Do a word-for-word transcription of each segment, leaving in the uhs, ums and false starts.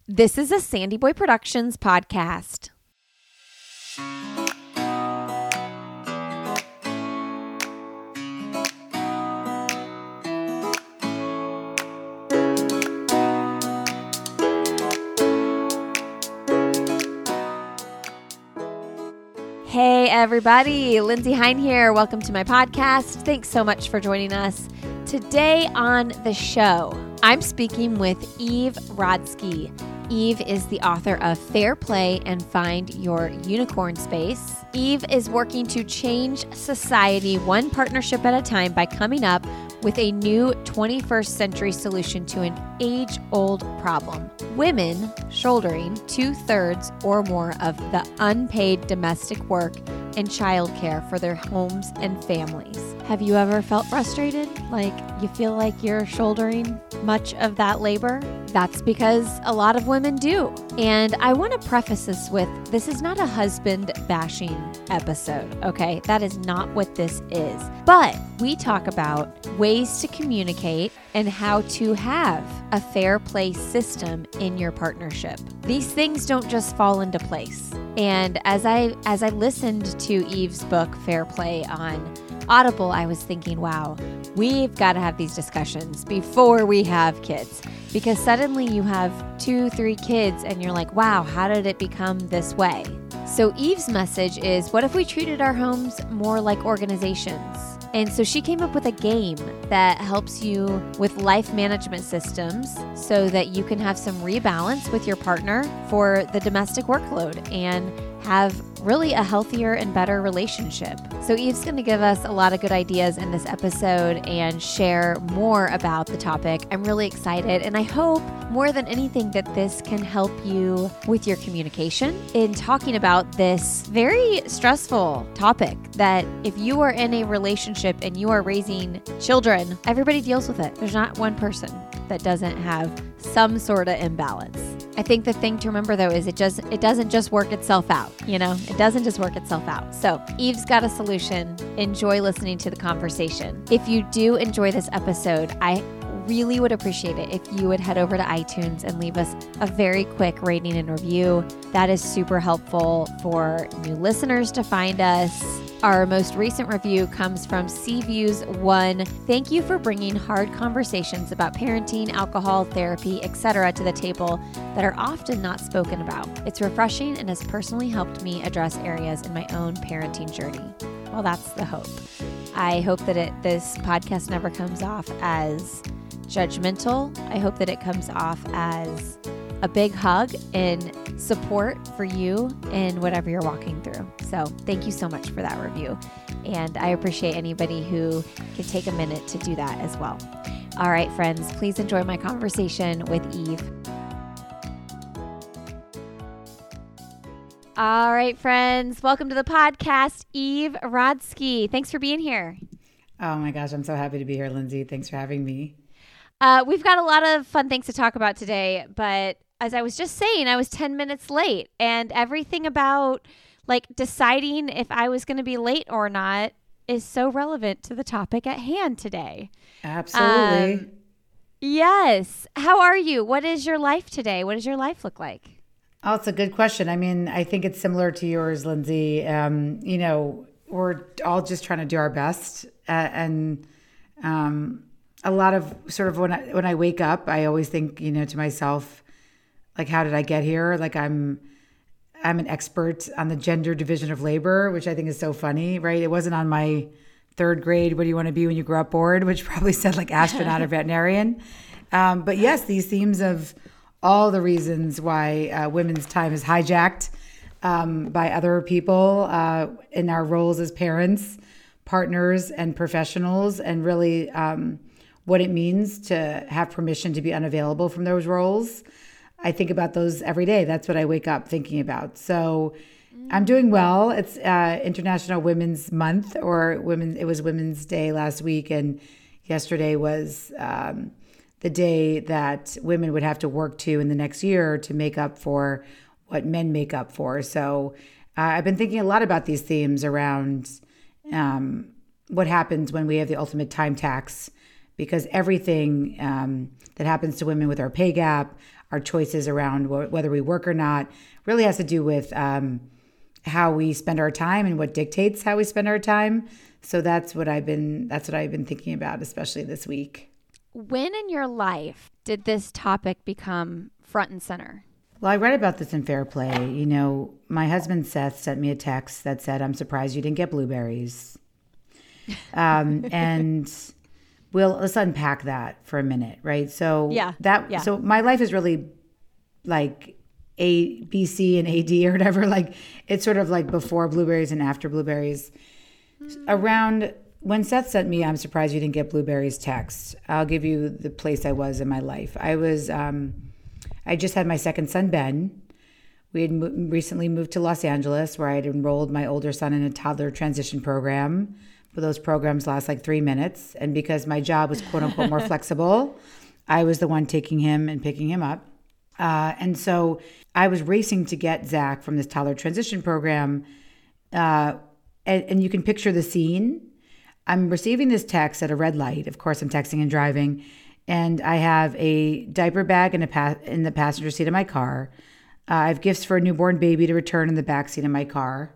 This is a Sandy Boy Productions podcast. Hey everybody, Lindsay Hein here. Welcome to my podcast. Thanks so much for joining us. Today on the show, I'm speaking with Eve Rodsky. Eve is the author of Fair Play and Find Your Unicorn Space. Eve is working to change society one partnership at a time by coming up with a new twenty-first century solution to an age-old problem. Women shouldering two-thirds or more of the unpaid domestic work and childcare for their homes and families. Have you ever felt frustrated? Like you feel like you're shouldering much of that labor? That's because a lot of women do. And I want to preface this with, this is not a husband bashing episode, okay? That is not what this is. But we talk about ways to communicate and how to have a fair play system in your partnership. These things don't just fall into place. And as I as I listened to Eve's book, Fair Play, on Audible, I was thinking, wow, we've got to have these discussions before we have kids. Because suddenly you have two, three kids and you're like, wow, how did it become this way? So Eve's message is, what if we treated our homes more like organizations? And so she came up with a game that helps you with life management systems so that you can have some rebalance with your partner for the domestic workload and have really a healthier and better relationship. So Eve's going to give us a lot of good ideas in this episode and share more about the topic. I'm really excited, and I hope more than anything that this can help you with your communication in talking about this very stressful topic that if you are in a relationship and you are raising children, everybody deals with it. There's not one person that doesn't have some sort of imbalance. I think the thing to remember though is it just it doesn't just work itself out, you know? It doesn't just work itself out. So Eve's got a solution. Enjoy listening to the conversation. If you do enjoy this episode, I really would appreciate it if you would head over to iTunes and leave us a very quick rating and review. That is super helpful for new listeners to find us. Our most recent review comes from C Views one. Thank you for bringing hard conversations about parenting, alcohol, therapy, et cetera to the table that are often not spoken about. It's refreshing and has personally helped me address areas in my own parenting journey. Well, that's the hope. I hope that it, this podcast never comes off as judgmental. I hope that it comes off as a big hug and support for you in whatever you're walking through. So thank you so much for that review. And I appreciate anybody who can take a minute to do that as well. All right, friends, please enjoy my conversation with Eve. All right, friends, welcome to the podcast, Eve Rodsky. Thanks for being here. Oh my gosh, I'm so happy to be here, Lindsay. Thanks for having me. Uh, we've got a lot of fun things to talk about today, but as I was just saying, I was ten minutes late, and everything about like deciding if I was going to be late or not is so relevant to the topic at hand today. Absolutely. Um, yes. How are you? What is your life today? What does your life look like? Oh, it's a good question. I mean, I think it's similar to yours, Lindsay. Um, you know, we're all just trying to do our best, uh, and um, a lot of sort of when I when I wake up, I always think, you know, to myself, like, how did I get here? Like, I'm I'm an expert on the gender division of labor, which I think is so funny, right? It wasn't on my third grade, what do you want to be when you grow up board, which probably said like astronaut or veterinarian. Um, but yes, these themes of all the reasons why uh, women's time is hijacked um, by other people uh, in our roles as parents, partners, and professionals, and really um, what it means to have permission to be unavailable from those roles. I think about those every day. That's what I wake up thinking about. So I'm doing well. It's uh, International Women's Month, or women. It was Women's Day last week, and yesterday was um, the day that women would have to work to in the next year to make up for what men make up for. So uh, I've been thinking a lot about these themes around um, what happens when we have the ultimate time tax because everything um, that happens to women with our pay gap, our choices around wh- whether we work or not, really has to do with um, how we spend our time and what dictates how we spend our time. So that's what I've been that's what I've been thinking about, especially this week. When in your life did this topic become front and center? Well, I read about this in Fair Play. You know, my husband Seth sent me a text that said, "I'm surprised you didn't get blueberries." Um, and we'll let's unpack that for a minute, right? So yeah, that yeah. so my life is really like A, B, C, and A, D or whatever. Like it's sort of like before blueberries and after blueberries. Mm. Around when Seth sent me, "I'm surprised you didn't get blueberries" text, I'll give you the place I was in my life. I was, um, I just had my second son, Ben. We had mo- recently moved to Los Angeles, where I had enrolled my older son in a toddler transition program. But those programs last like three minutes. And because my job was quote unquote more flexible, I was the one taking him and picking him up. Uh, and so I was racing to get Zach from this toddler transition program. Uh, and, and you can picture the scene. I'm receiving this text at a red light. Of course, I'm texting and driving. And I have a diaper bag in, a pa- in the passenger seat of my car. Uh, I have gifts for a newborn baby to return in the back seat of my car.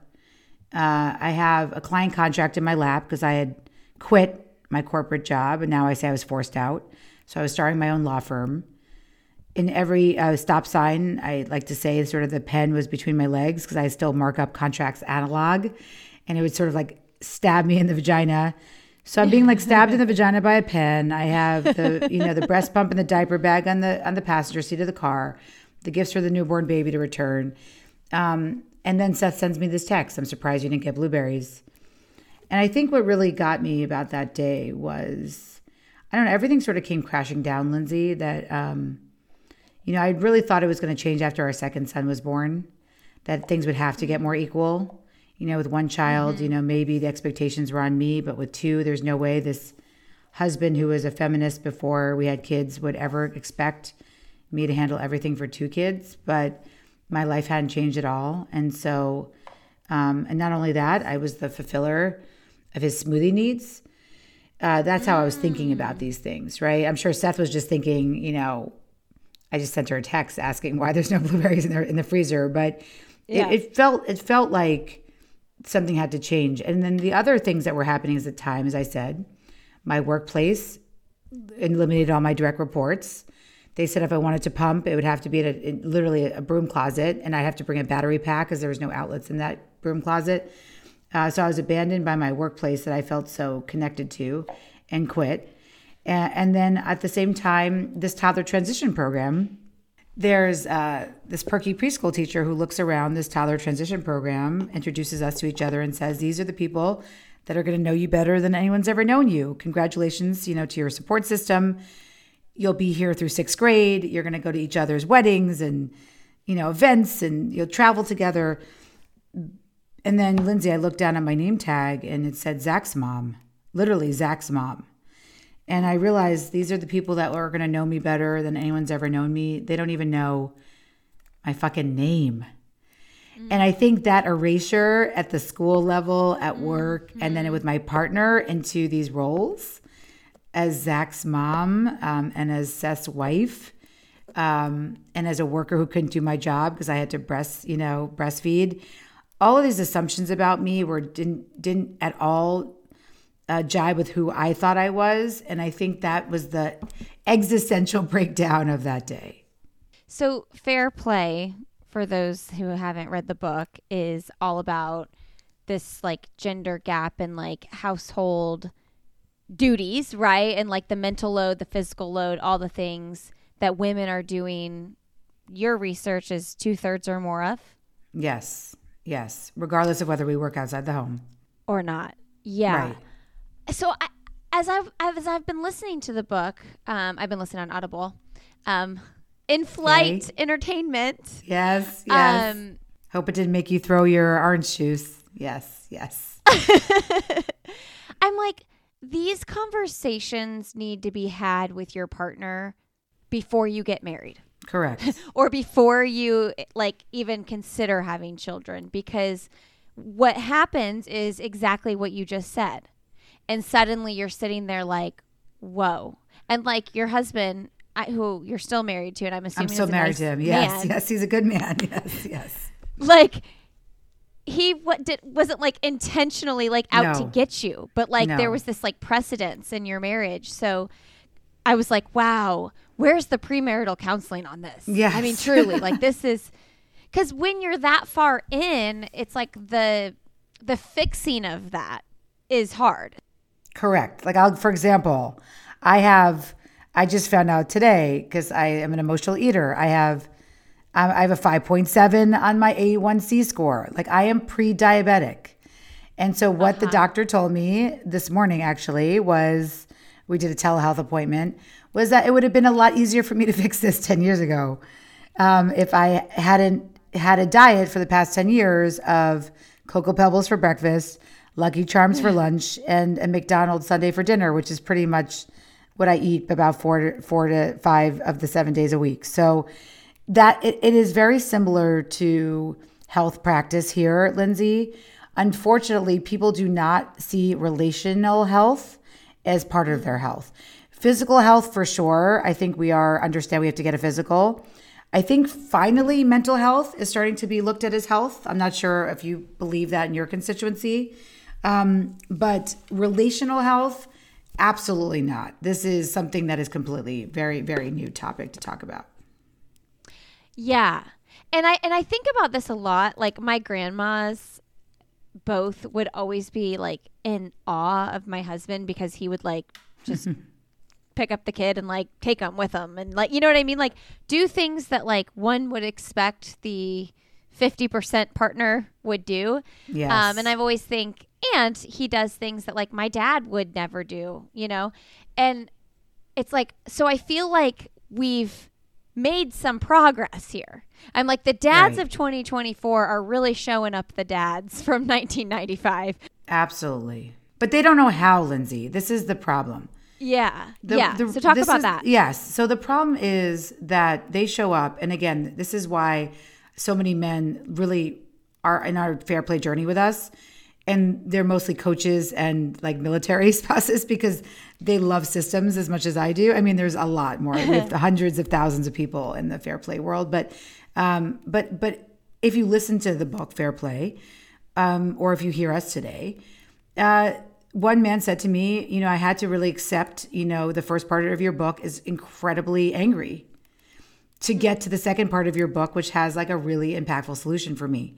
Uh, I have a client contract in my lap because I had quit my corporate job, and now I say I was forced out. So I was starting my own law firm. In every uh, stop sign, I like to say sort of the pen was between my legs because I still mark up contracts analog, and it would sort of like stab me in the vagina. So I'm being like stabbed in the vagina by a pen. I have the you know the breast pump and the diaper bag on the on the passenger seat of the car, the gifts for the newborn baby to return. Um, And then Seth sends me this text, "I'm surprised you didn't get blueberries." And I think what really got me about that day was, I don't know, everything sort of came crashing down, Lindsay, that, um, you know, I really thought it was going to change after our second son was born, that things would have to get more equal. You know, with one child, mm-hmm. you know, maybe the expectations were on me, but with two, there's no way this husband who was a feminist before we had kids would ever expect me to handle everything for two kids. But my life hadn't changed at all. And so, um, and not only that, I was the fulfiller of his smoothie needs. Uh, that's how I was thinking about these things, right? I'm sure Seth was just thinking, you know, I just sent her a text asking why there's no blueberries in the, in the freezer. But yeah. it, it felt it felt like something had to change. And then the other things that were happening at the time, as I said, my workplace eliminated all my direct reports. They said if I wanted to pump, it would have to be at a, in literally a broom closet, and I'd have to bring a battery pack because there was no outlets in that broom closet. Uh, so I was abandoned by my workplace that I felt so connected to, and quit. And, and then at the same time, this toddler transition program, there's uh, this perky preschool teacher who looks around this toddler transition program, introduces us to each other, and says, "These are the people that are going to know you better than anyone's ever known you. Congratulations, you know, to your support system. You'll be here through sixth grade. You're going to go to each other's weddings and, you know, events, and you'll travel together." And then, Lindsay, I looked down at my name tag and it said Zach's mom, literally Zach's mom. And I realized these are the people that are going to know me better than anyone's ever known me. They don't even know my fucking name. Mm-hmm. And I think that erasure at the school level, at work, mm-hmm. and then with my partner into these roles as Zach's mom um, and as Seth's wife, um, and as a worker who couldn't do my job because I had to breast, you know, breastfeed. All of these assumptions about me were didn't didn't at all uh, jibe with who I thought I was, and I think that was the existential breakdown of that day. So, Fair Play, for those who haven't read the book, is all about this like gender gap and like household duties, right? And like the mental load, the physical load, all the things that women are doing. Your research is two thirds or more of. Yes. Yes. Regardless of whether we work outside the home or not. Yeah. Right. So I, as I've, as I've been listening to the book, um, I've been listening on Audible, um, in flight okay. entertainment. Yes. Yes. Um, Hope it didn't make you throw your orange juice. Yes. Yes. I'm like, these conversations need to be had with your partner before you get married. Correct. Or before you like even consider having children, because what happens is exactly what you just said. And suddenly you're sitting there like, whoa. And like your husband, I, who you're still married to, and I'm assuming I'm still is a married nice to him. Yes, man, yes, he's a good man. Yes, yes. like he what did wasn't like intentionally like out to No. get you, but like No. there was this like precedence in your marriage. So I was like, wow, where's the premarital counseling on this? Yes. I mean, truly, like this is because when you're that far in, it's like the the fixing of that is hard. Correct. Like I'll, for example, I have, I just found out today because I am an emotional eater. I have, I I have a five point seven on my A one C score. Like I am pre-diabetic. And so what the Uh-huh. doctor told me this morning actually was, we did a telehealth appointment, was that it would have been a lot easier for me to fix this ten years ago. Um, if I hadn't had a diet for the past ten years of Cocoa Pebbles for breakfast, Lucky Charms for lunch, and a McDonald's Sunday for dinner, which is pretty much what I eat about four to, four to five of the seven days a week. So that it, it is very similar to health practice here, Lindsay. Unfortunately, people do not see relational health as part of their health. Physical health, for sure. I think we are understand we have to get a physical. I think finally mental health is starting to be looked at as health. I'm not sure if you believe that in your constituency. Um, but relational health, absolutely not. This is something that is completely very, very new topic to talk about. Yeah. And I and I think about this a lot. Like my grandmas both would always be like in awe of my husband because he would like just pick up the kid and like take him with him and like, you know what I mean? Like do things that like one would expect the fifty percent partner would do. Yes. Um, and I've always think, and he does things that like my dad would never do, you know? And it's like, so I feel like we've made some progress here. I'm like, the dads Right. of twenty twenty-four are really showing up the dads from nineteen ninety-five. Absolutely. But they don't know how, Lindsay. This is the problem. Yeah. The- yeah. the- so talk this about is- that. Yes. So the problem is that they show up. And again, this is why so many men really are in our fair play journey with us. And they're mostly coaches and like military spouses because they love systems as much as I do. I mean, there's a lot more. We have hundreds of thousands of people in the fair play world. But um, but but if you listen to the book Fair Play, um, or if you hear us today, uh, one man said to me, you know, I had to really accept, you know, the first part of your book is incredibly angry to get to the second part of your book, which has like a really impactful solution for me.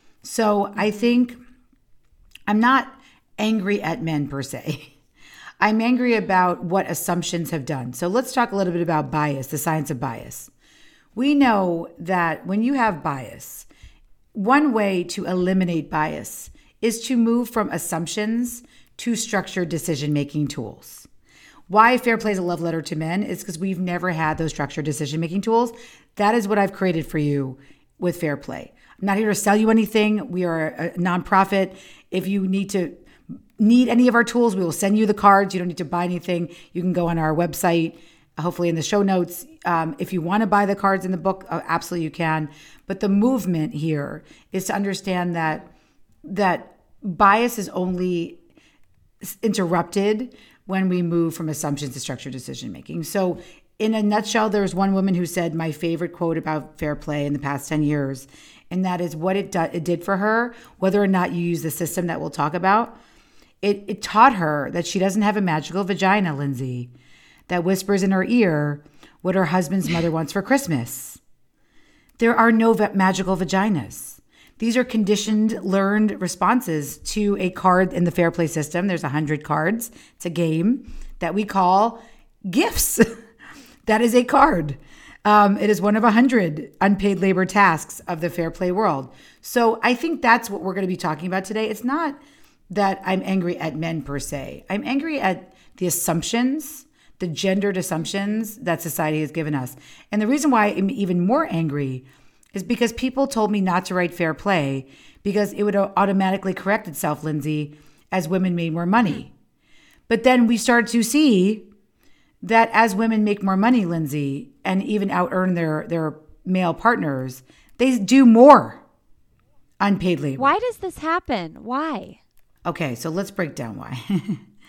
So I think I'm not angry at men per se. I'm angry about what assumptions have done. So let's talk a little bit about bias, the science of bias. We know that when you have bias, one way to eliminate bias is to move from assumptions to structured decision-making tools. Why Fair Play is a love letter to men is because we've never had those structured decision-making tools. That is what I've created for you with Fair Play. I'm not here to sell you anything. We are a nonprofit. If you need to need any of our tools, we will send you the cards. You don't need to buy anything. You can go on our website, hopefully in the show notes. Um, if you want to buy the cards in the book, uh, absolutely you can. But the movement here is to understand that that bias is only interrupted when we move from assumptions to structured decision making. So in a nutshell, there's one woman who said my favorite quote about Fair Play in the past ten years, and that is what it, do, it did for her, whether or not you use the system that we'll talk about. It, it taught her that she doesn't have a magical vagina, Lindsay, that whispers in her ear what her husband's mother wants for Christmas. There are no va- magical vaginas. These are conditioned, learned responses to a card in the Fair Play system. There's one hundred cards. It's a game that we call gifts. That is a card. Um, it is one of one hundred unpaid labor tasks of the Fair Play world. So I think that's what we're going to be talking about today. It's not that I'm angry at men per se. I'm angry at the assumptions, the gendered assumptions that society has given us. And the reason why I'm even more angry is because people told me not to write Fair Play because it would automatically correct itself, Lindsay, as women made more money. But then we started to see that as women make more money, Lindsay, and even out earn their, their male partners, they do more unpaid labor. Why does this happen? Why? Okay, so let's break down why.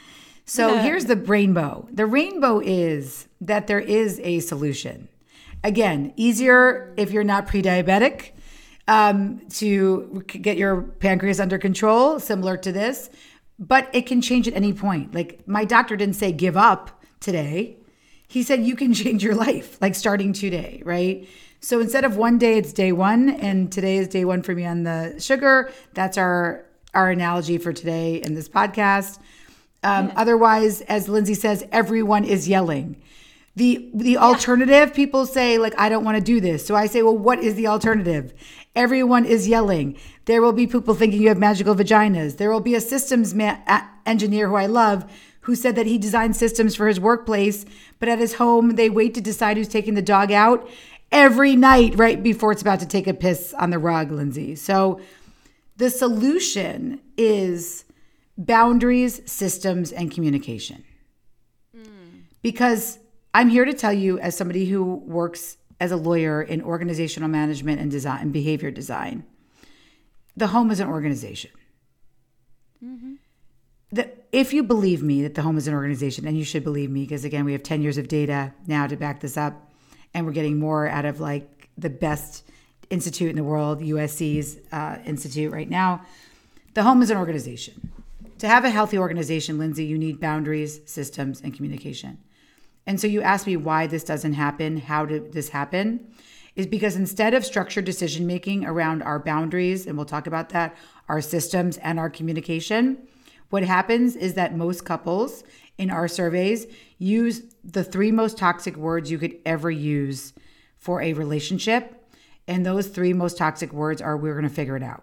So here's the rainbow. The rainbow is that there is a solution. Again, easier if you're not pre-diabetic um, to get your pancreas under control, similar to this, but it can change at any point. Like my doctor didn't say give up today. He said you can change your life, like starting today, right? So instead of one day, it's day one, and today is day one for me on the sugar. That's our our analogy for today in this podcast. Um, yeah. Otherwise, as Lindsay says, everyone is yelling. The the yeah. alternative, people say, like, I don't want to do this. So I say, well, what is the alternative? Everyone is yelling. There will be people thinking you have magical vaginas. There will be a systems ma- engineer who I love who said that he designed systems for his workplace, but at his home, they wait to decide who's taking the dog out every night right before it's about to take a piss on the rug, Lindsay. So the solution is boundaries, systems, and communication. Mm. Because I'm here to tell you, as somebody who works as a lawyer in organizational management and design and behavior design, the home is an organization. Mm-hmm. The, if you believe me that the home is an organization, and you should believe me, because again, we have ten years of data now to back this up, and we're getting more out of like the best institute in the world, U S C's uh, institute right now. The home is an organization. To have a healthy organization, Lindsay, you need boundaries, systems, and communication. And so you asked me why this doesn't happen, how did this happen? Is because instead of structured decision-making around our boundaries, and we'll talk about that, our systems and our communication, what happens is that most couples in our surveys use the three most toxic words you could ever use for a relationship. And those three most toxic words are, we're going to figure it out.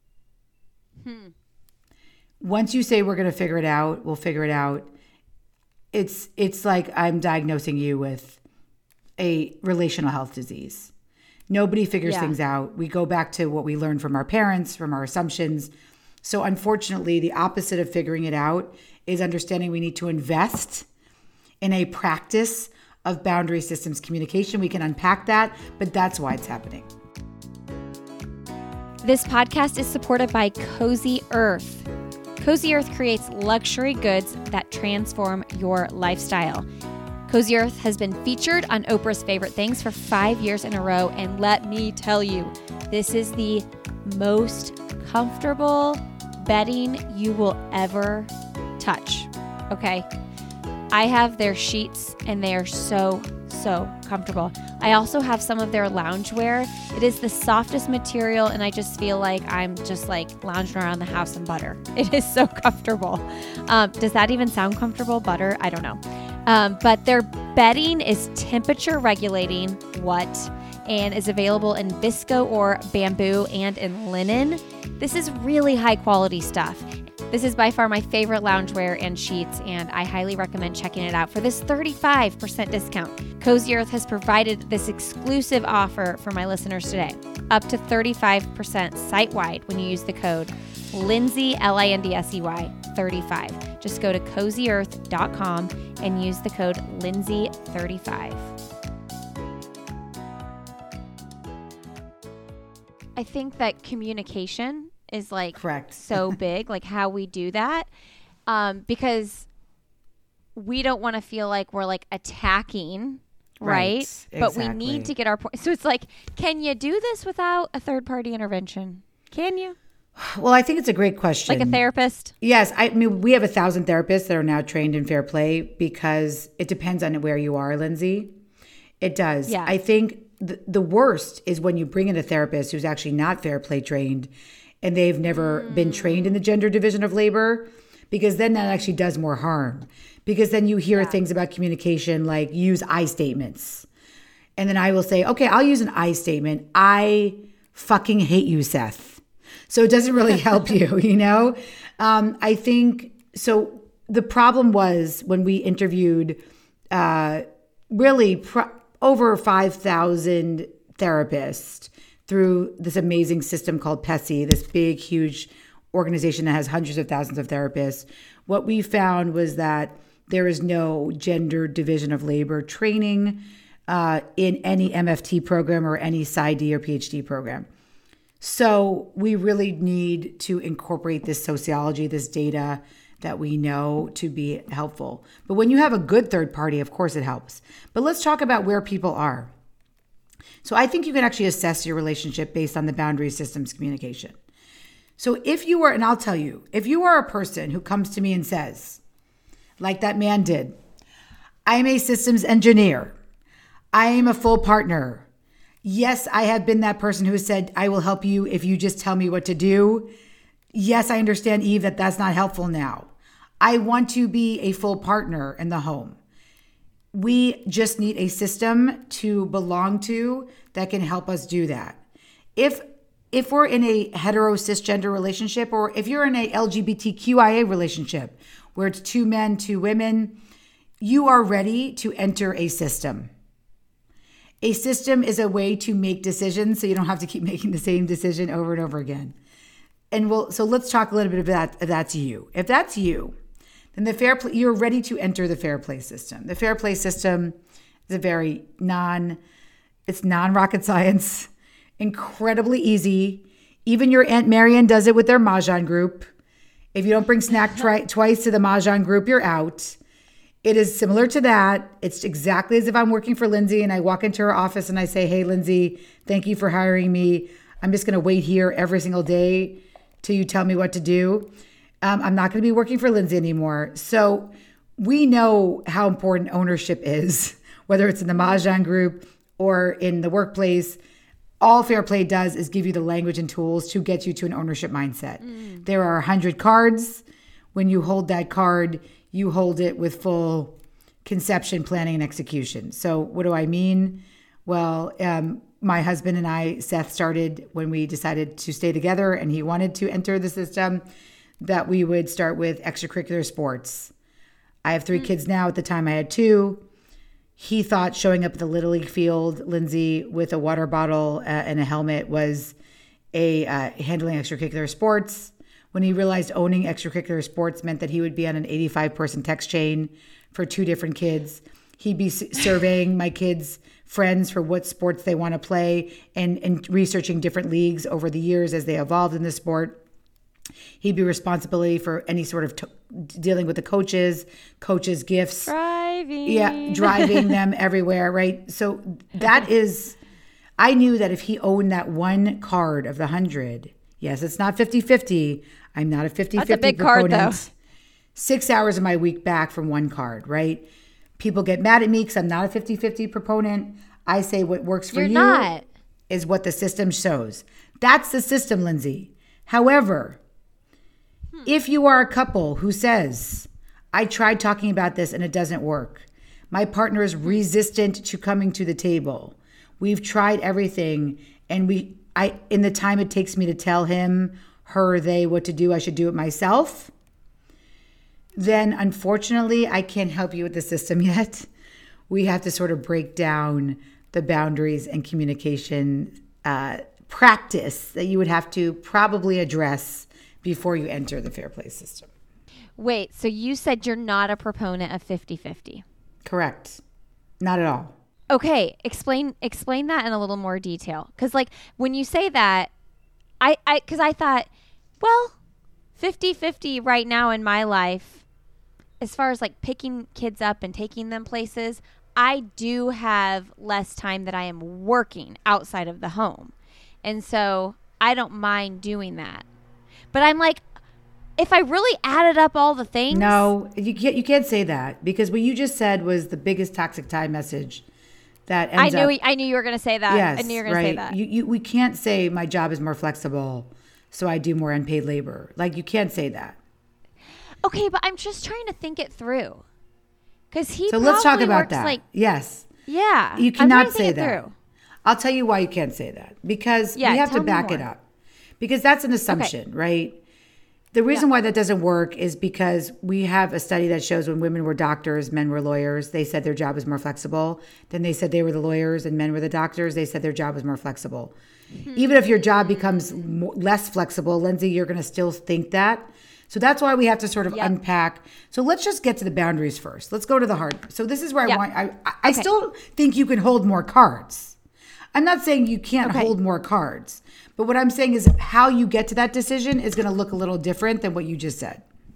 Hmm. Once you say we're going to figure it out, we'll figure it out. It's it's like I'm diagnosing you with a relational health disease. Nobody figures yeah. things out. We go back to what we learned from our parents, from our assumptions. So unfortunately, the opposite of figuring it out is understanding we need to invest in a practice of boundary systems communication. We can unpack that, but that's why it's happening. This podcast is supported by Cozy Earth. Cozy Earth creates luxury goods that transform your lifestyle. Cozy Earth has been featured on Oprah's Favorite Things for five years in a row, and let me tell you, this is the most comfortable bedding you will ever touch, okay? I have their sheets, and they are so, so comfortable. I also have some of their loungewear. It is the softest material, and I just feel like I'm just like lounging around the house in butter. It is so comfortable. Um, does that even sound comfortable? Butter? I don't know. Um, but their bedding is temperature regulating, what, and is available in visco or bamboo and in linen. This is really high quality stuff. This is by far my favorite loungewear and sheets, and I highly recommend checking it out for this thirty-five percent discount. Cozy Earth has provided this exclusive offer for my listeners today, up to thirty-five percent site-wide when you use the code Lindsay, L I N D S E Y, thirty-five. Just go to cozy earth dot com and use the code Lindsay thirty-five. I think that communication is like correct. So big, like how we do that, um, because we don't want to feel like we're like attacking, right? right? But exactly. We need to get our point. So it's like, can you do this without a third party intervention? Can you? Well, I think it's a great question. Like a therapist? Yes. I mean, we have a thousand therapists that are now trained in fair play because it depends on where you are, Lindsay. It does. Yeah. I think the, the worst is when you bring in a therapist who's actually not fair play trained and they've never mm. been trained in the gender division of labor, because then that actually does more harm. Because then you hear yeah. things about communication like use I statements. And then I will say, okay, I'll use an I statement. I fucking hate you, Seth. So it doesn't really help you, you know? Um, I think, so the problem was when we interviewed uh, really pro- over five thousand therapists through this amazing system called P E S I, this big, huge organization that has hundreds of thousands of therapists. What we found was that there is no gender division of labor training uh, in any M F T program or any PsyD or PhD program. So we really need to incorporate this sociology, this data that we know to be helpful. But when you have a good third party, of course it helps. But let's talk about where people are. So I think you can actually assess your relationship based on the boundary systems communication. So if you are, and I'll tell you, if you are a person who comes to me and says, like that man did, I am a systems engineer. I am a full partner. Yes, I have been that person who said, I will help you if you just tell me what to do. Yes, I understand, Eve, that that's not helpful now. I want to be a full partner in the home. We just need a system to belong to that can help us do that. If if we're in a hetero cisgender relationship, or if you're in a L G B T Q I A relationship where it's two men, two women, you are ready to enter a system. A system is a way to make decisions so you don't have to keep making the same decision over and over again. And we'll, so let's talk a little bit about that, if that's you. If that's you, then the fair play, you're ready to enter the fair play system. The fair play system is a very non, it's non-rocket science, incredibly easy. Even your Aunt Marian does it with their Mahjong group. If you don't bring snack tri- twice to the Mahjong group, you're out. It is similar to that. It's exactly as if I'm working for Lindsay and I walk into her office and I say, hey, Lindsay, thank you for hiring me. I'm just going to wait here every single day till you tell me what to do. Um, I'm not going to be working for Lindsay anymore. So we know how important ownership is, whether it's in the Mahjong group or in the workplace. All fair play does is give you the language and tools to get you to an ownership mindset. Mm. There are one hundred cards. When you hold that card, you hold it with full conception, planning, and execution. So what do I mean? Well, um, my husband and I, Seth, started when we decided to stay together and he wanted to enter the system, that we would start with extracurricular sports. I have three mm. kids now. At the time I had two. He thought showing up at the Little League field, Lindsay, with a water bottle uh, and a helmet was a uh, handling extracurricular sports. When he realized owning extracurricular sports meant that he would be on an eighty-five person text chain for two different kids. He'd be surveying my kids' friends for what sports they want to play and, and researching different leagues over the years as they evolved in the sport. He'd be responsibility for any sort of t- dealing with the coaches, coaches' gifts. Driving. Yeah, driving them everywhere, right? So that is, I knew that if he owned that one card of the hundred, yes, it's not fifty-fifty. I'm not a fifty-fifty That's a big proponent. card, though. Six hours of my week back from one card, right? People get mad at me because I'm not a fifty-fifty proponent. I say what works for You're you not. is what the system shows. That's the system, Lindsay. However, hmm. if you are a couple who says, I tried talking about this and it doesn't work. My partner is resistant to coming to the table. We've tried everything and we I in the time it takes me to tell him, her, they what to do, I should do it myself. Then unfortunately, I can't help you with the system yet. We have to sort of break down the boundaries and communication uh, practice that you would have to probably address before you enter the fair play system. Wait, so you said you're not a proponent of fifty-fifty? Correct. Not at all. Okay, explain explain that in a little more detail. Because like when you say that, I I because I thought, well, fifty-fifty right now in my life, as far as like picking kids up and taking them places, I do have less time that I am working outside of the home. And so I don't mind doing that. But I'm like, if I really added up all the things. No, you can't, you can't say that because what you just said was the biggest toxic tie message that ends I knew up, I knew you were going to say that. Yes, I knew you were going right. to say that. You, you, we can't say my job is more flexible, so I do more unpaid labor. Like you can't say that. Okay, but I'm just trying to think it through. Because he So let's talk about works that. Like, yes. yeah. You I'm cannot trying to say think it that. through. I'll tell you why you can't say that. Because Yeah, we have to tell me back more. it up. Because that's an assumption, right? The reason Yeah. why that doesn't work is because we have a study that shows when women were doctors, men were lawyers, they said their job was more flexible. Then they said they were the lawyers and men were the doctors, they said their job was more flexible. Mm-hmm. Even if your job becomes more, less flexible, Lindsay, you're going to still think that. So that's why we have to sort of Yep. unpack. So let's just get to the boundaries first. Let's go to the hard. So this is where Yep. I want, I, I, I Okay. still think you can hold more cards. I'm not saying you can't Okay. hold more cards. But what I'm saying is how you get to that decision is going to look a little different than what you just said.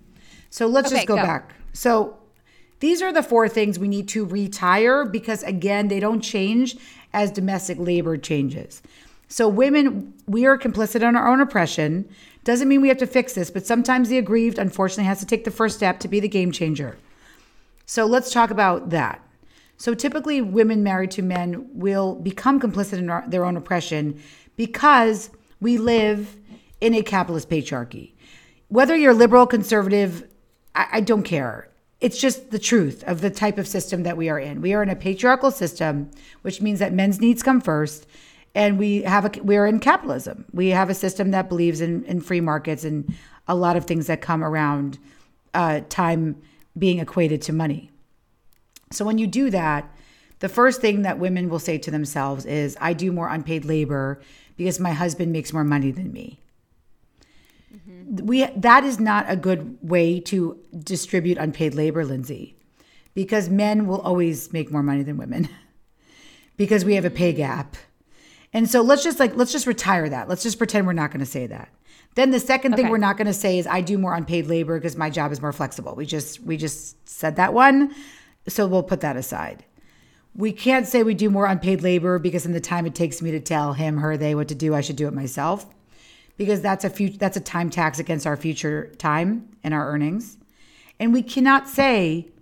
So let's Okay, just go, go. back. So these are the four things we need to retire because, again, they don't change as domestic labor changes. So women, we are complicit in our own oppression. Doesn't mean we have to fix this, but sometimes the aggrieved, unfortunately, has to take the first step to be the game changer. So let's talk about that. So typically, women married to men will become complicit in our, their own oppression because we live in a capitalist patriarchy. Whether you're liberal, conservative, I, I don't care. It's just the truth of the type of system that we are in. We are in a patriarchal system, which means that men's needs come first. And we have a, we're in capitalism. We have a system that believes in, in free markets and a lot of things that come around uh, time being equated to money. So when you do that, the first thing that women will say to themselves is, I do more unpaid labor because my husband makes more money than me. Mm-hmm. We that is not a good way to distribute unpaid labor, Lindsay, because men will always make more money than women because we have a pay gap. And so let's just like, let's just retire that. Let's just pretend we're not going to say that. Then the second thing Okay. we're not going to say is I do more unpaid labor because my job is more flexible. We just, we just said that one. So we'll put that aside. We can't say we do more unpaid labor because in the time it takes me to tell him, her, they what to do, I should do it myself. Because that's a future, that's a time tax against our future time and our earnings. And we cannot say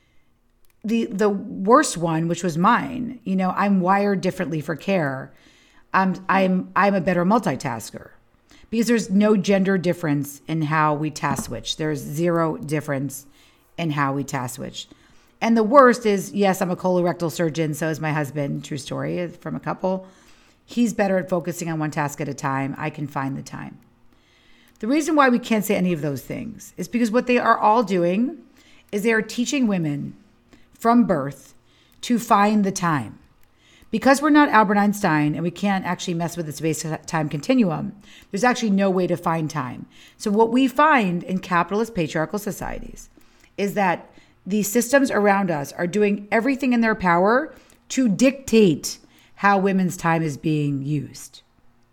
the, the worst one, which was mine, you know, I'm wired differently for care. I'm I'm I'm a better multitasker because there's no gender difference in how we task switch. There's zero difference in how we task switch. And the worst is, yes, I'm a colorectal surgeon. So is my husband. True story from a couple. He's better at focusing on one task at a time. I can find the time. The reason why we can't say any of those things is because what they are all doing is they are teaching women from birth to find the time. Because we're not Albert Einstein and we can't actually mess with the space-time continuum, there's actually no way to find time. So what we find in capitalist patriarchal societies is that the systems around us are doing everything in their power to dictate how women's time is being used.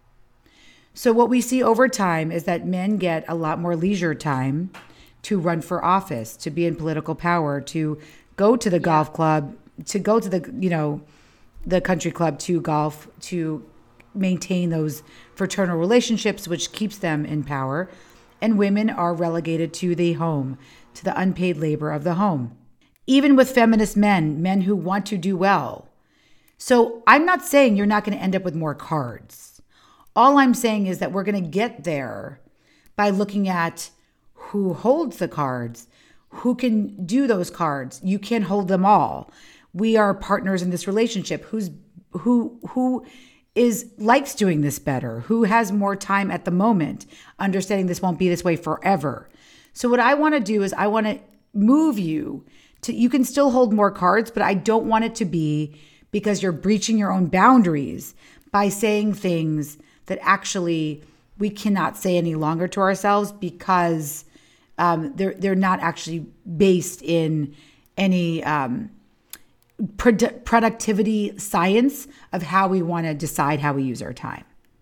So what we see over time is that men get a lot more leisure time to run for office, to be in political power, to go to the yeah. golf club, to go to the, you know, the country club, to golf, to maintain those fraternal relationships, which keeps them in power. And women are relegated to the home, to the unpaid labor of the home. Even with feminist men, men who want to do well. So I'm not saying you're not going to end up with more cards. All I'm saying is that we're going to get there by looking at who holds the cards, who can do those cards. You can't hold them all. We are partners in this relationship. Who's who who is likes doing this better? Who has more time at the moment? Understanding this won't be this way forever. So what I want to do is I want to move you to, you can still hold more cards, but I don't want it to be because you're breaching your own boundaries by saying things that actually we cannot say any longer to ourselves because um, they're they're not actually based in any um, produ- productivity science of how we want to decide how we use our time.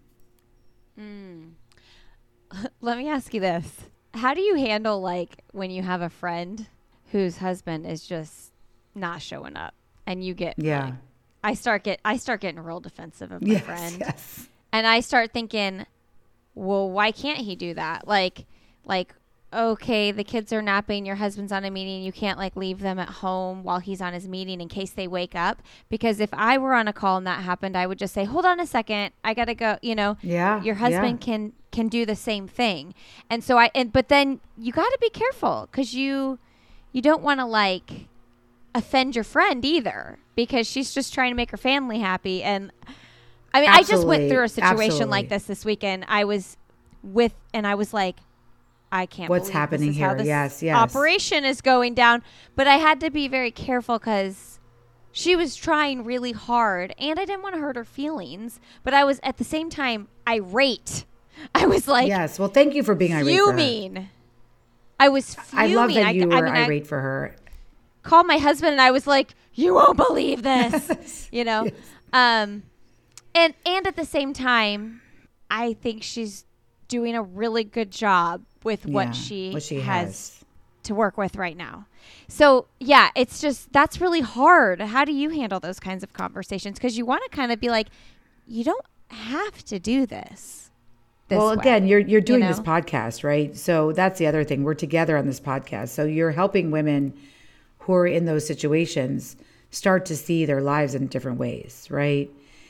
Mm. Let me ask you this. How do you handle like when you have a friend whose husband is just not showing up and you get yeah. like, I start get I start getting real defensive of my yes, friend. Yes. And I start thinking, well, why can't he do that? Like like okay, the kids are napping, your husband's on a meeting, you can't like leave them at home while he's on his meeting in case they wake up. Because if I were on a call and that happened, I would just say, hold on a second, I gotta go, you know. Yeah. Your husband yeah. can can do the same thing. And so I and but then you gotta be careful because you you don't want to like offend your friend either because she's just trying to make her family happy. And I mean, Absolutely. I just went through a situation Absolutely. like this this weekend. I was with, and I was like, I can't What's believe happening this is here? how this Yes, yes. operation is going down. But I had to be very careful because she was trying really hard and I didn't want to hurt her feelings. But I was at the same time irate. I was like, yes. Well, thank you for being irate for her. fuming. I was fuming. I love that you I, were I mean, irate I for her. called my husband and I was like, you won't believe this, you know? Yes. Um, and, and at the same time, I think she's doing a really good job with Yeah, what she, what she has, has. to work with right now. So yeah, it's just, that's really hard. How do you handle those kinds of conversations? Because you want to kind of be like, you don't have to do this. this well, way, again, you're you're doing you know? this podcast, right? So that's the other thing. We're together on this podcast. So you're helping women who are in those situations start to see their lives in different ways, right?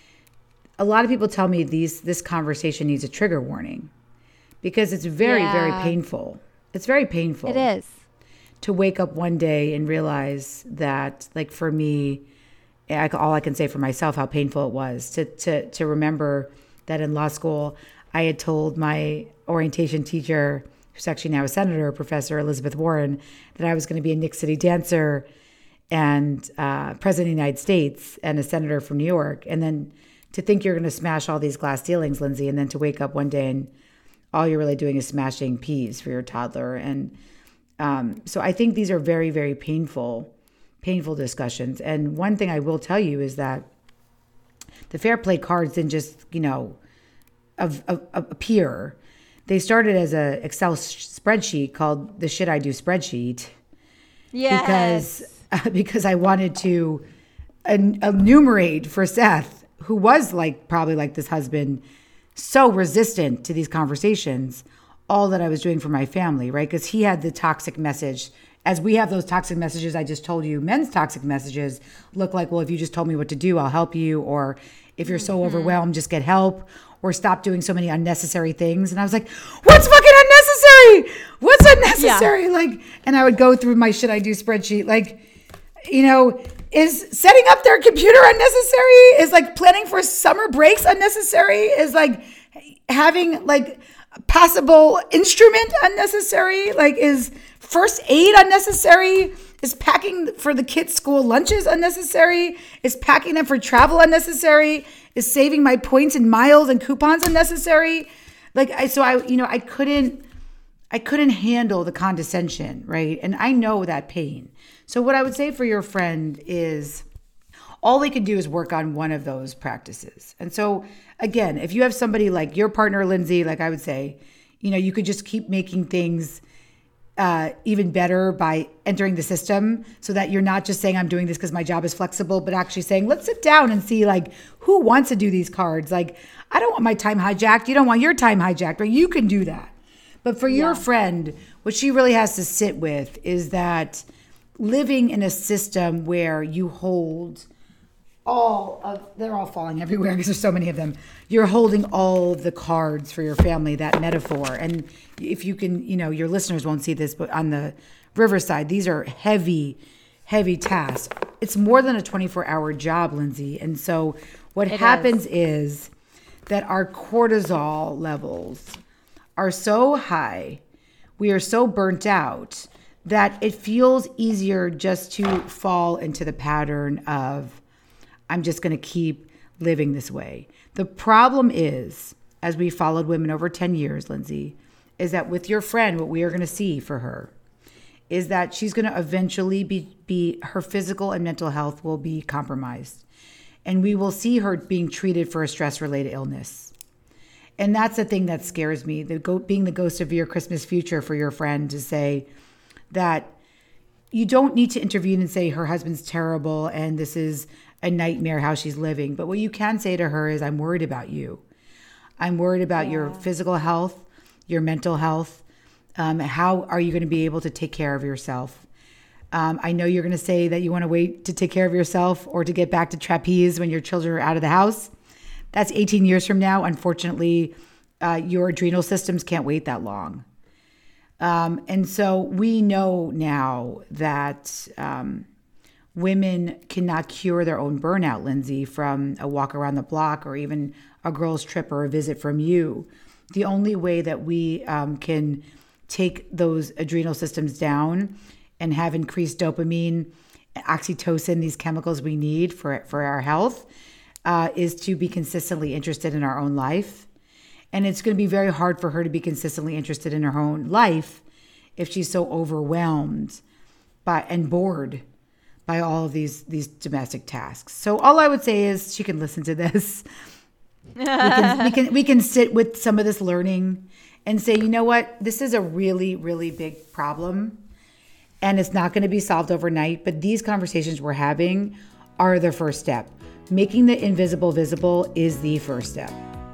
A lot of people tell me these this conversation needs a trigger warning because it's very, Yeah. very painful. It's very painful. It is. To wake up one day and realize that, like for me, I, all I can say for myself, how painful it was to to to remember that in law school, I had told my orientation teacher, who's actually now a senator, Professor Elizabeth Warren, that I was going to be a Nick City dancer and uh, president of the United States and a senator from New York. And then to think you're going to smash all these glass ceilings, Lindsay, and then to wake up one day and all you're really doing is smashing peas for your toddler. And um, so I think these are very, very painful, painful discussions. And one thing I will tell you is that the Fair Play cards didn't just, you know, of, of, of appear. They started as a Excel spreadsheet called the Shit I Do spreadsheet. Yes. Because uh, because I wanted to en- enumerate for Seth, who was like probably like this husband, so resistant to these conversations, all that I was doing for my family, right? Because he had the toxic message. As we have those toxic messages I just told you, men's toxic messages look like, well, if you just told me what to do, I'll help you. Or if you're so overwhelmed, just get help. Or stop doing so many unnecessary things. And I was like, what's fucking unnecessary? What's unnecessary? Yeah. Like, and I would go through my Shit I Do spreadsheet. Like, you know, is setting up their computer unnecessary? Is like planning for summer breaks unnecessary? Is like having like passable instrument unnecessary? Like, is first aid unnecessary? Is packing for the kids' school lunches unnecessary? Is packing them for travel unnecessary? Is saving my points and miles and coupons unnecessary? Like, I, so I, you know, I couldn't, I couldn't handle the condescension, right? And I know that pain. So what I would say for your friend is all they can do is work on one of those practices. And so again, if you have somebody like your partner, Lindsay, like I would say, you know, you could just keep making things Uh, even better by entering the system so that you're not just saying I'm doing this because my job is flexible, but actually saying, let's sit down and see like who wants to do these cards. Like, I don't want my time hijacked. You don't want your time hijacked, right? You can do that. But for your yeah. friend, what she really has to sit with is that living in a system where you hold all of, they're all falling everywhere because there's so many of them. You're holding all of the cards for your family, that metaphor. And if you can, you know, your listeners won't see this, but on the Riverside, these are heavy, heavy tasks. It's more than a twenty-four hour job, Lindsay. And so what it happens is. is that our cortisol levels are so high, we are so burnt out that it feels easier just to fall into the pattern of, I'm just going to keep living this way. The problem is, as we followed women over ten years, Lindsay, is that with your friend, what we are going to see for her is that she's going to eventually be, be, her physical and mental health will be compromised. And we will see her being treated for a stress-related illness. And that's the thing that scares me, the go, being the ghost of your Christmas future for your friend, to say that you don't need to intervene and say her husband's terrible and this is a nightmare how she's living. But what you can say to her is, I'm worried about you. I'm worried about yeah. your physical health, your mental health. Um, how are you going to be able to take care of yourself? Um, I know you're going to say that you want to wait to take care of yourself or to get back to trapeze when your children are out of the house. That's eighteen years from now. Unfortunately, uh, your adrenal systems can't wait that long. Um, and so we know now that um, women cannot cure their own burnout, Lindsay, from a walk around the block or even a girl's trip or a visit from you. The only way that we um, can take those adrenal systems down and have increased dopamine, oxytocin, these chemicals we need for, for our health, uh, is to be consistently interested in our own life. And it's going to be very hard for her to be consistently interested in her own life if she's so overwhelmed by and bored by all of these, these domestic tasks. So all I would say is she can listen to this. we, can, we can we can sit with some of this learning and say, you know what, this is a really, really big problem. and it's not going to be solved overnight, but these conversations we're having are the first step. Making the invisible visible is the first step.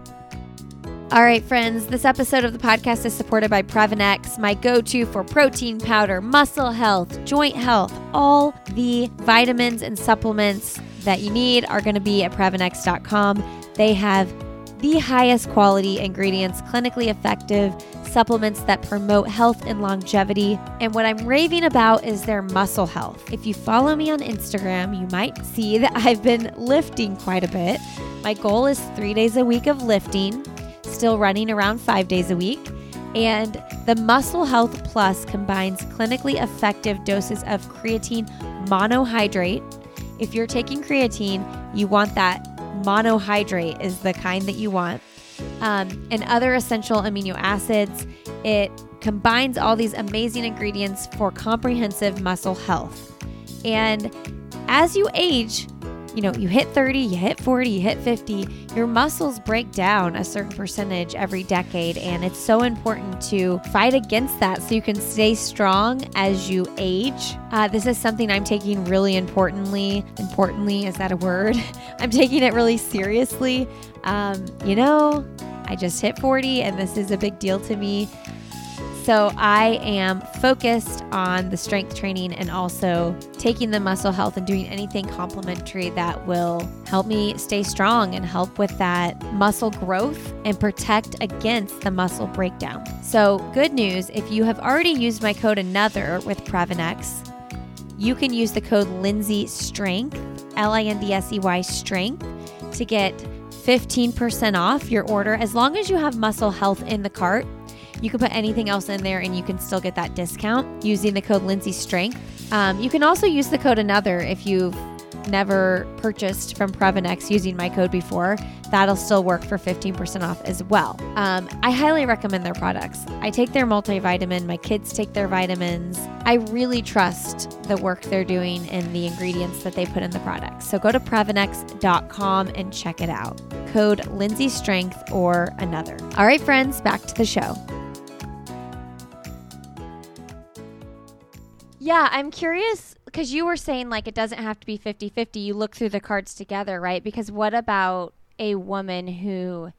All right, friends, this episode of the podcast is supported by Previnex, my go-to for protein powder, muscle health, joint health. All the vitamins and supplements that you need are going to be at Previnex dot com. They have the highest quality ingredients, clinically effective supplements that promote health and longevity. And what I'm raving about is their muscle health. If you follow me on Instagram, you might see that I've been lifting quite a bit. My goal is three days a week of lifting, still running around five days a week. And the Muscle Health Plus combines clinically effective doses of creatine monohydrate. If you're taking creatine, you want that monohydrate is the kind that you want. Um, and other essential amino acids. It combines all these amazing ingredients for comprehensive muscle health. And as you age, you know, you hit thirty, you hit forty, you hit fifty, your muscles break down a certain percentage every decade. And it's so important to fight against that so you can stay strong as you age. Uh, this is something I'm taking really importantly. Importantly, is that a word? I'm taking it really seriously. Um, you know, I just hit forty and this is a big deal to me. So I am focused on the strength training and also taking the muscle health and doing anything complementary that will help me stay strong and help with that muscle growth and protect against the muscle breakdown. So good news, if you have already used my code ANOTHER with Previnex, you can use the code Lindsey Strength, L I N D S E Y Strength, to get fifteen percent off your order as long as you have muscle health in the cart. You can put anything else in there and you can still get that discount using the code Lindsey Strength. Um, you can also use the code ANOTHER if you've never purchased from Previnex using my code before. That'll still work for fifteen percent off as well. Um, I highly recommend their products. I take their multivitamin. My kids take their vitamins. I really trust the work they're doing and the ingredients that they put in the products. So go to Previnex dot com and check it out. Code Lindsey Strength or ANOTHER. All right, friends, back to the show. Yeah, I'm curious because you were saying like it doesn't have to be fifty-fifty. You look through the cards together, right? Because what about a woman who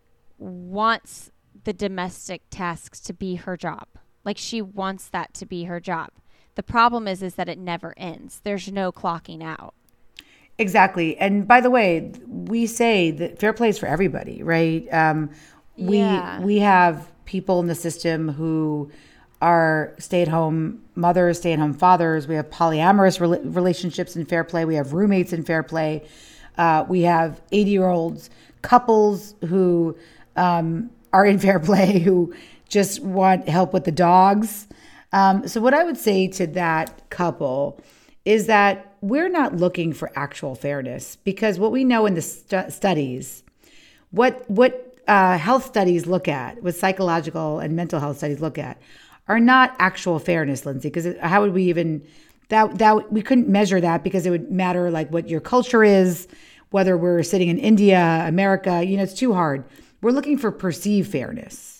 wants the domestic tasks to be her job? Like she wants that to be her job. The problem is, is that it never ends. There's no clocking out. Exactly. And by the way, we say that fair play is for everybody, right? Um, we Yeah. we have people in the system who are stay-at-home mothers, stay-at-home fathers. We have polyamorous rel- relationships in fair play. We have roommates in fair play. Uh, we have eighty-year-olds couples who um, are in fair play who just want help with the dogs. Um, so what I would say to that couple is that we're not looking for actual fairness, because what we know in the stu- studies, what what uh, health studies look at, what psychological and mental health studies look at, are not actual fairness, Lindsey, because how would we even, that that we couldn't measure that, because it would matter like what your culture is, whether we're sitting in India, America, you know, it's too hard. We're looking for perceived fairness.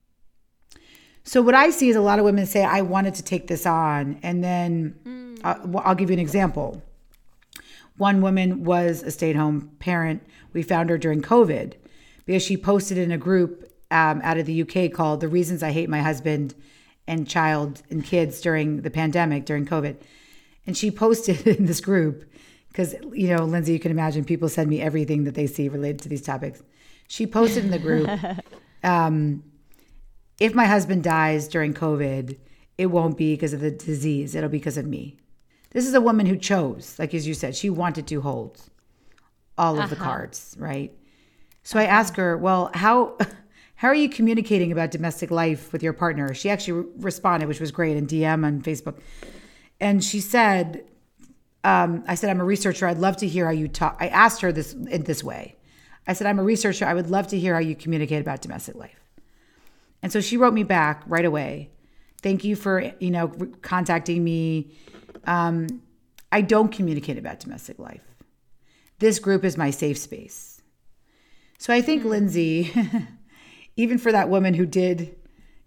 So what I see is a lot of women say, I wanted to take this on. And then mm. I'll, I'll give you an example. One woman was a stay-at-home parent. We found her during COVID because she posted in a group um, out of the U K called The Reasons I Hate My Husband and Child and Kids During the Pandemic, during COVID. And she posted in this group, because, you know, Lindsey, you can imagine people send me everything that they see related to these topics. She posted in the group, um, if my husband dies during COVID, it won't be because of the disease. It'll be because of me. This is a woman who chose, like as you said, she wanted to hold all of uh-huh. the cards, right? So I asked her, well, how... How are you communicating about domestic life with your partner? She actually re- responded, which was great, in D M on Facebook. And she said, um, I said, I'm a researcher. I'd love to hear how you talk. I asked her this in this way. I said, I'm a researcher. I would love to hear how you communicate about domestic life. And so she wrote me back right away. Thank you for, you know, contacting me. Um, I don't communicate about domestic life. This group is my safe space. So I think, mm-hmm. Lindsey... Even for that woman who did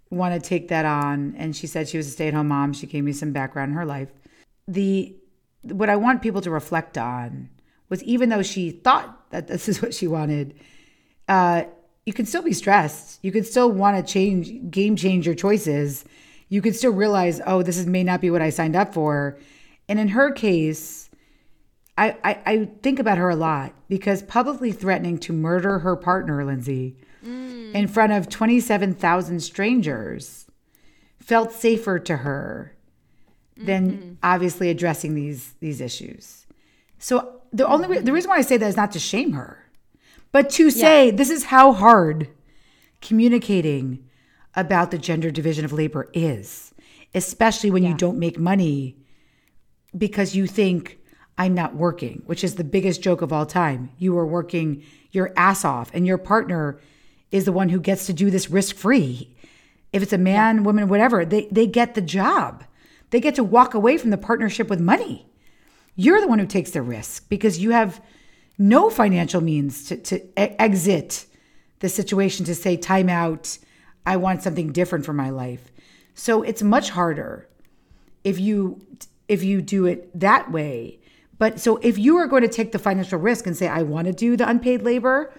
want to take that on. And she said she was a stay-at-home mom. She gave me some background in her life. The what I want people to reflect on was, even though she thought that this is what she wanted, uh, you can still be stressed. You can still want to change, game change your choices. You can still realize, oh, this is, may not be what I signed up for. And in her case, I, I, I think about her a lot, because publicly threatening to murder her partner, Lindsay, mm. in front of twenty-seven thousand strangers felt safer to her than mm-hmm. obviously addressing these these issues. So the only re- the reason why I say that is not to shame her, but to say yeah. this is how hard communicating about the gender division of labor is, especially when yeah. you don't make money because you think I'm not working, which is the biggest joke of all time. You are working your ass off, and your partner is the one who gets to do this risk-free. If it's a man, yeah. woman, whatever, they, they get the job. They get to walk away from the partnership with money. You're the one who takes the risk because you have no financial means to, to e- exit the situation, to say, time out, I want something different for my life. So it's much harder if you if you do it that way. But so if you are going to take the financial risk and say, I want to do the unpaid labor,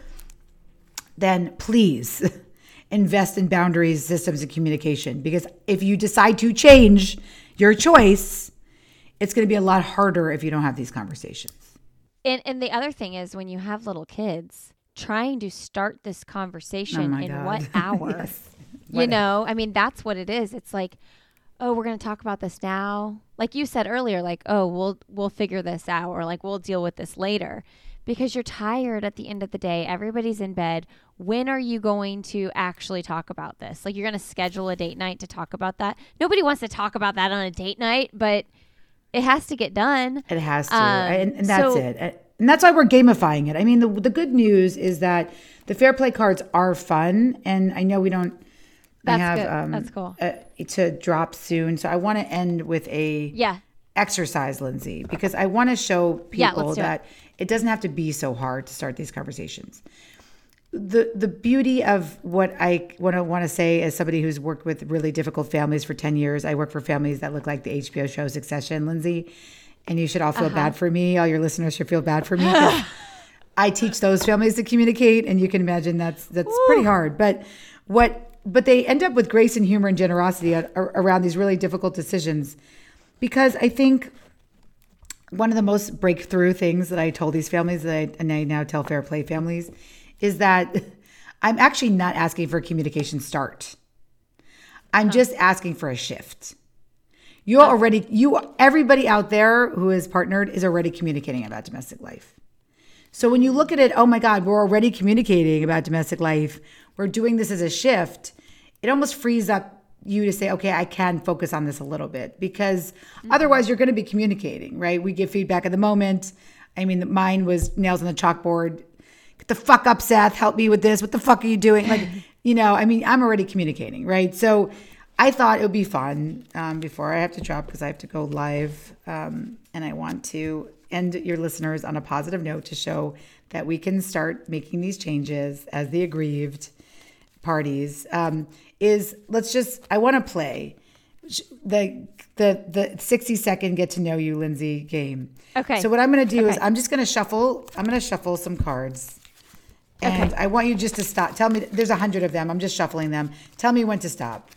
then please invest in boundaries, systems, and communication. Because if you decide to change your choice, it's going to be a lot harder if you don't have these conversations. And and the other thing is, when you have little kids, trying to start this conversation oh in God. what hour? yes. You what know, I mean, that's what it is. It's like, oh, we're going to talk about this now. Like you said earlier, like, oh, we'll we'll figure this out, or like, we'll deal with this later. Because you're tired at the end of the day. Everybody's in bed. When are you going to actually talk about this? Like, you're going to schedule a date night to talk about that. Nobody wants to talk about that on a date night, but it has to get done. It has to. Um, and, and that's so, it. And that's why we're gamifying it. I mean, the the good news is that the Fair Play cards are fun. And I know we don't that's have good. Um, that's cool. Uh, to drop soon. So I want to end with a yeah. exercise, Lindsay, because I want to show people yeah, that it. it doesn't have to be so hard to start these conversations. The the beauty of what I what I want to say, as somebody who's worked with really difficult families for ten years, I work for families that look like the H B O show Succession, Lindsay, and you should all feel uh-huh. bad for me. All your listeners should feel bad for me. I teach those families to communicate, and you can imagine that's that's Ooh. pretty hard. But what but they end up with grace and humor and generosity at, around these really difficult decisions, because I think one of the most breakthrough things that I told these families, that I, and I now tell Fair Play families, is that I'm actually not asking for a communication start. I'm huh. just asking for a shift. You already, you, everybody out there who is partnered is already communicating about domestic life. So when you look at it, oh my God, we're already communicating about domestic life. We're doing this as a shift. It almost frees up you to say, okay, I can focus on this a little bit, because mm-hmm. otherwise you're going to be communicating, right? We give feedback at the moment. I mean, mine was nails on the chalkboard. Get the fuck up, Seth. Help me with this. What the fuck are you doing? Like, you know, I mean, I'm already communicating, right? So I thought it would be fun um, before I have to drop, because I have to go live. Um, and I want to end your listeners on a positive note to show that we can start making these changes as the aggrieved parties. Um, is let's just, I want to play the the the sixty second get to know you, Lindsay game. Okay. So what I'm going to do okay. is I'm just going to shuffle. I'm going to shuffle some cards. And okay. I want you just to stop. Tell me, there's a hundred of them. I'm just shuffling them. Tell me when to stop.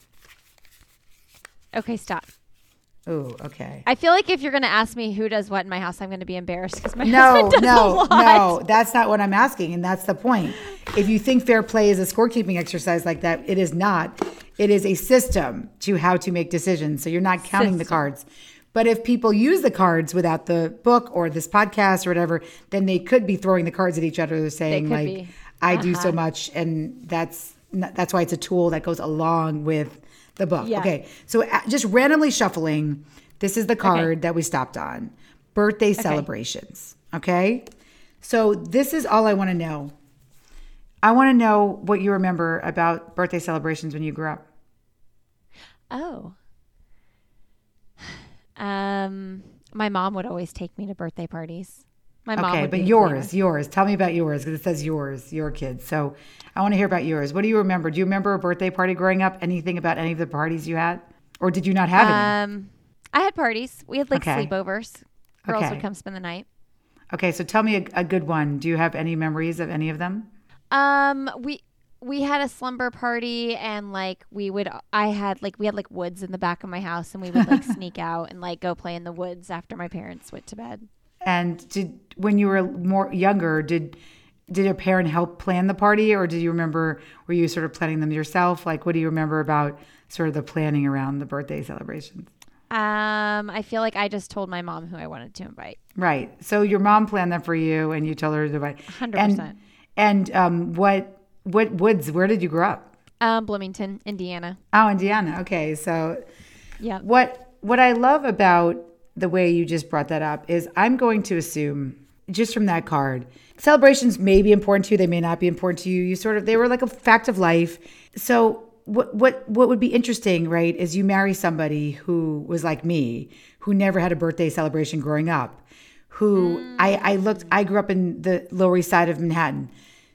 Okay, stop. Oh, okay. I feel like if you're going to ask me who does what in my house, I'm going to be embarrassed, because my no, husband does no, a lot. No, that's not what I'm asking. And that's the point. If you think fair play is a scorekeeping exercise like that, it is not. It is a system to how to make decisions. So you're not counting system. the cards. But if people use the cards without the book or this podcast or whatever, then they could be throwing the cards at each other, saying like, be. I uh-huh. do so much. And that's that's why it's a tool that goes along with the book. Yeah. Okay. So just randomly shuffling. This is the card okay. that we stopped on. Birthday okay. celebrations. Okay. So this is all I want to know. I want to know what you remember about birthday celebrations when you grew up. Oh. Um, my mom would always take me to birthday parties. My mom Okay, would but be the yours, cleaner. yours. Tell me about yours because it says yours, your kids. So I want to hear about yours. What do you remember? Do you remember a birthday party growing up? Anything about any of the parties you had? Or did you not have any? Um, I had parties. We had like Okay. sleepovers. Girls Okay. would come spend the night. Okay, so tell me a, a good one. Do you have any memories of any of them? Um, we we had a slumber party, and like we would, I had like we had like woods in the back of my house, and we would like sneak out and like go play in the woods after my parents went to bed. And did when you were more younger, did did a parent help plan the party, or did you remember? Were you sort of planning them yourself? Like, what do you remember about sort of the planning around the birthday celebrations? Um, I feel like I just told my mom who I wanted to invite. Right. So your mom planned that for you, and you told her to invite. one hundred And percent. and um, what what woods? Where did you grow up? Um, Bloomington, Indiana. Oh, Indiana. Okay. So Yeah. what what I love about the way you just brought that up is I'm going to assume just from that card, celebrations may be important to you. They may not be important to you. You sort of they were like a fact of life. So what what what would be interesting, right, is you marry somebody who was like me, who never had a birthday celebration growing up, who mm. I, I looked, I grew up in the Lower East Side of Manhattan.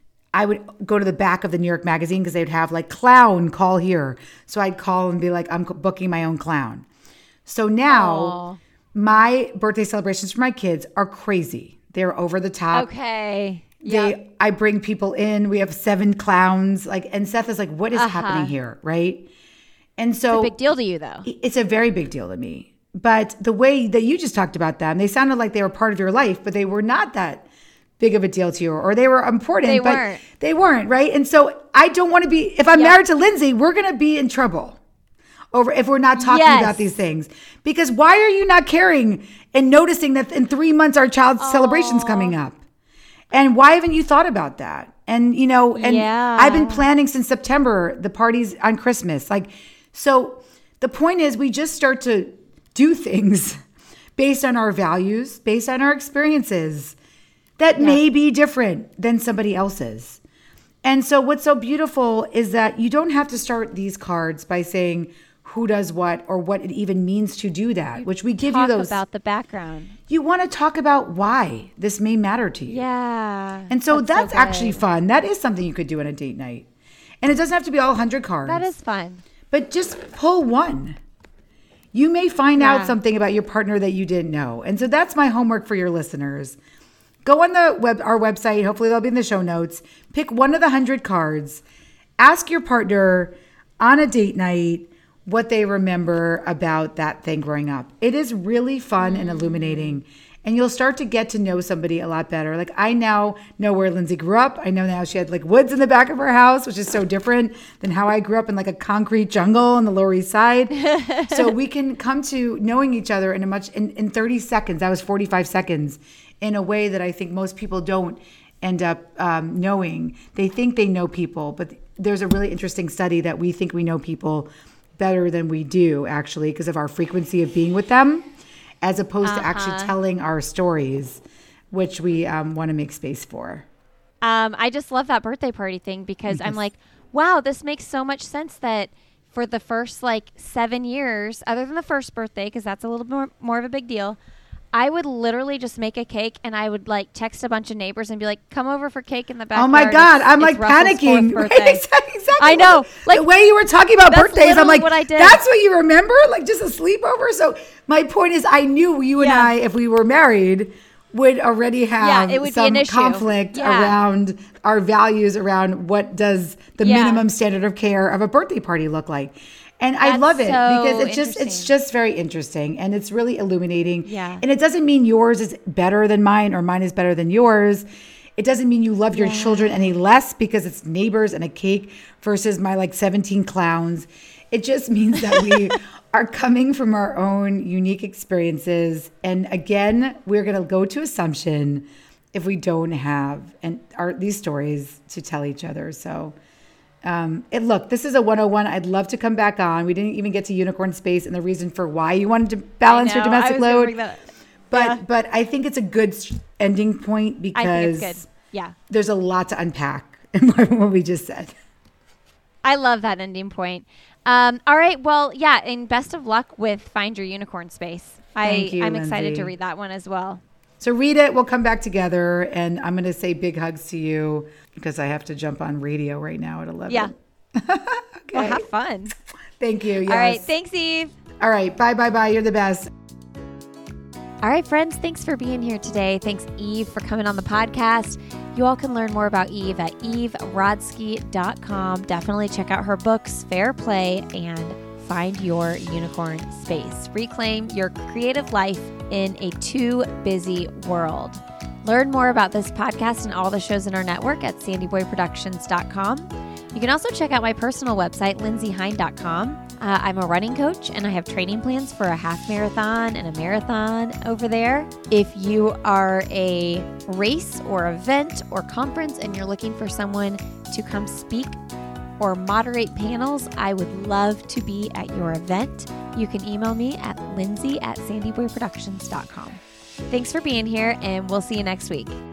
I would go to the back of the New York Magazine because they would have like clown, call here. So I'd call and be like, I'm booking my own clown. So now Aww. my birthday celebrations for my kids are crazy. They're over the top. Okay. They, Yep. I bring people in. We have seven clowns. Like, and Seth is like, "What is Uh-huh. happening here?" Right? And so, It's a big deal to you, though. it's a very big deal to me. But the way that you just talked about them, they sounded like they were part of your life, but they were not that big of a deal to you, or they were important. They but weren't. They weren't, right? And so, I don't want to be. If I'm Yep. married to Lindsay, we're going to be in trouble over if we're not talking Yes. about these things. Because why are you not caring and noticing that in three months our child's celebration's coming up? And why haven't you thought about that? And, you know, and Yeah. I've been planning since September, the parties on Christmas. Like, so the point is we just start to do things based on our values, based on our experiences that Yeah. may be different than somebody else's. And so what's so beautiful is that you don't have to start these cards by saying who does what or what it even means to do that, which we give you Talk those. about the background. You want to talk about why this may matter to you. Yeah. And so that's, so actually good. fun. That is something you could do on a date night. And it doesn't have to be all one hundred cards. That is fun. But just pull one. You may find Yeah. out something about your partner that you didn't know. And so that's my homework for your listeners. Go on the web, our website. Hopefully they'll be in the show notes. Pick one of the one hundred cards. Ask your partner on a date night what they remember about that thing growing up. It is really fun and illuminating. And you'll start to get to know somebody a lot better. Like I now know where Lindsay grew up. I know now she had like woods in the back of her house, which is so different than how I grew up in like a concrete jungle on the Lower East Side. So we can come to knowing each other in a much, in, in thirty seconds, that was forty-five seconds, in a way that I think most people don't end up um, knowing. They think they know people, but there's a really interesting study that we think we know people better than we do actually because of our frequency of being with them, as opposed Uh-huh. to actually telling our stories, which we um, want to make space for. Um, I just love that birthday party thing because I'm like, wow, this makes so much sense that for the first like seven years, other than the first birthday, because that's a little more, more of a big deal, I would literally just make a cake and I would like text a bunch of neighbors and be like, come over for cake in the backyard. Oh my God, It's- I'm it's like Russell's panicking. fourth Right? birthday. Exactly, exactly. I know. Like, the way you were talking about that's birthdays, I'm literally like, what I did. that's what you remember? Like just a sleepover? So my point is I knew you and Yeah. I, if we were married, would already have Yeah, it would be some an issue. conflict Yeah. around our values around what does the Yeah. minimum standard of care of a birthday party look like. And I That's love it so because it's just it's interesting. just very interesting and it's really illuminating. Yeah. And it doesn't mean yours is better than mine or mine is better than yours. It doesn't mean you love your Yeah. children any less because it's neighbors and a cake versus my like seventeen clowns. It just means that we are coming from our own unique experiences. And again, we're going to go to assumption if we don't have and are these stories to tell each other. So Um, it look, this is a one oh one. I'd love to come back on. We didn't even get to unicorn space and the reason for why you wanted to balance I your know, domestic I was gonna load. bring that up. But Yeah. but I think it's a good s- ending point I because think it's good. Yeah. there's a lot to unpack in what what we just said. I love that ending point. Um, all right. Well, yeah. And best of luck with Find Your Unicorn Space. Thank I, you, I'm excited Lindsay. to read that one as well. So read it. We'll come back together. And I'm going to say big hugs to you because I have to jump on radio right now at eleven. Yeah. Okay. Well, have fun. Thank you. Yes. All right. Thanks, Eve. All right. Bye, bye, bye. You're the best. All right, friends. Thanks for being here today. Thanks, Eve, for coming on the podcast. You all can learn more about Eve at eve rodsky dot com. Definitely check out her books, Fair Play, and Find Your Unicorn Space. Reclaim your creative life in a too busy world. Learn more about this podcast and all the shows in our network at sandy boy productions dot com. You can also check out my personal website, lindsey hein dot com. Uh, I'm a running coach, and I have training plans for a half marathon and a marathon over there. If you are a race or event or conference and you're looking for someone to come speak or moderate panels, I would love to be at your event. You can email me at lindsey at sandy boy productions dot com. Thanks for being here, and we'll see you next week.